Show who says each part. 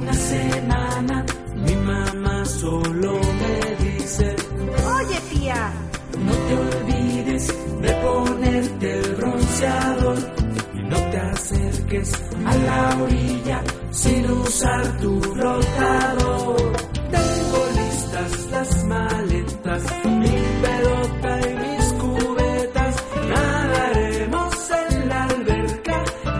Speaker 1: una semana mi mamá solo me dice:
Speaker 2: Oye, tía,
Speaker 1: no te olvides de ponerte el bronceador y no te acerques a la orilla sin usar tu flotador.